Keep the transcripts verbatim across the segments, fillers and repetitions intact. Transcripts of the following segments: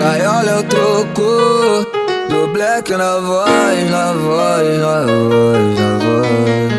Gaiola é o troco do Black na voz, na voz, na voz, na voz.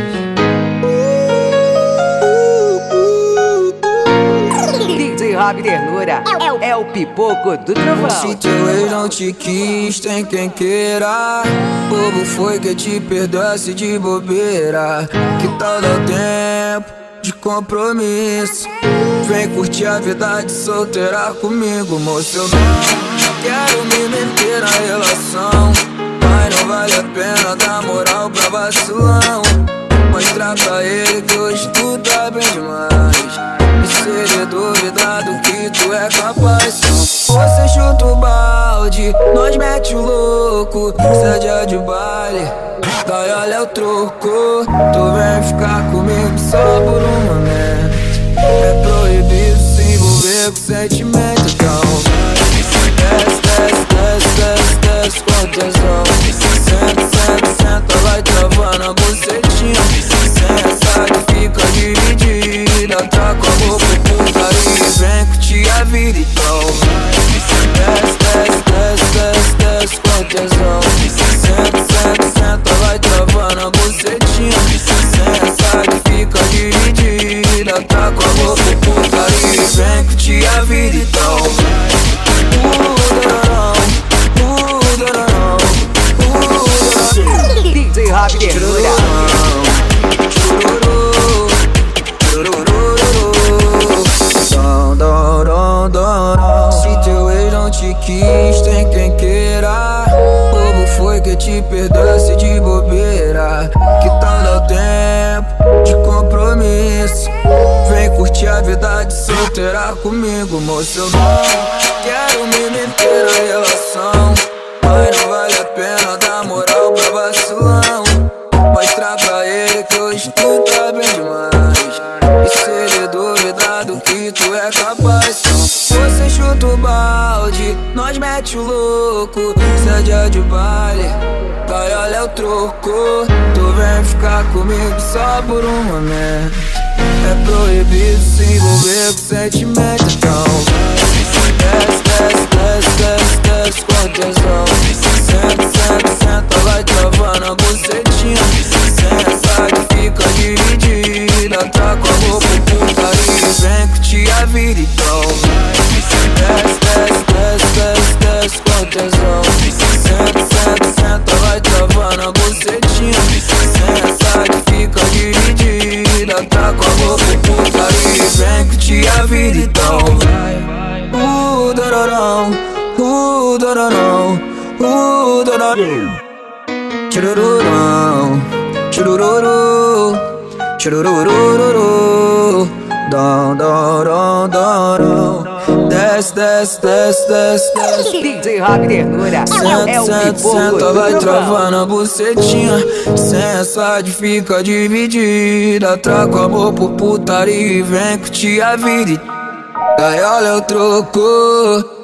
D J Rob Ternura é, é o pipoco do trovão. Se teu ex não te quis, tem quem queira. Bobo foi que te perdoasse de bobeira. Que tal dar tempo de compromisso? Vem curtir a vida de solteira comigo, moço. Eu não quero me meter na relação, mas não vale a pena dar moral pra vacilão. Mostrar pra ele que hoje tu tá bem demais, e se ele duvidar do que tu é capaz, você chuta o balde, nós mete o louco. Se é dia de baile, gaiola é o troco. Tu vem ficar comigo só por um momento. É proibido se envolver com sentimento, então desce, desce, desce, desce, desce com tesão. Senta, senta, senta, vai travando a bucetinha. Sem essa que fica dividida, tá com amor pro putaria. Vem curtir a vida, então desce, desce, desce, desce, desce com tesão. Senta, senta, senta, vai travando a bucetinha. Sem essa que fica dividida, tá com amor pro putaria. Vem curtir a vida, então D J Rob Ternura. Se teu ex não te quis, tem quem queira. Bobo foi que te perdoasse de bobeira. Que tal dar tempo de compromisso? Vem curtir a vida de solteira comigo, moço. Eu não quero me meter na relação, mas não vale a pena dar moral pra vacilão. Mostrar pra ele que hoje tu tá bem demais, e se ele duvidar do que tu é capaz, você chuta o balde, nós mete o louco. Se é dia de baile, gaiola é o troco. Tu vem ficar comigo só por um momento. É proibido se envolver com sentimento, então desce, desce, desce, desce, desce com tesão. Senta, senta, senta, vai travando a bucetinha. Sem essa que fica dividida, tá com amor pro putaria. Vem curtir a vida, então desce, desce, desce, desce, desce com tesão. Senta, senta, senta, vai travando a bucetinha. Sem essa que fica dividida, tá com amor pro putaria. Vem curtir a vida, então Uh, dororão, uh, dororão, uh, dororão. Churururão, churururu, chururururu. Dom, dom, dom, dom. Desce, desce, desce, desce, desce. D J Rob Ternura é o Senta, pipoco senta, do vai trovão. travando a bucetinha. Sem essa de fica dividida, trago amor por putaria e vem curtir a vida. Gaiola é o troco.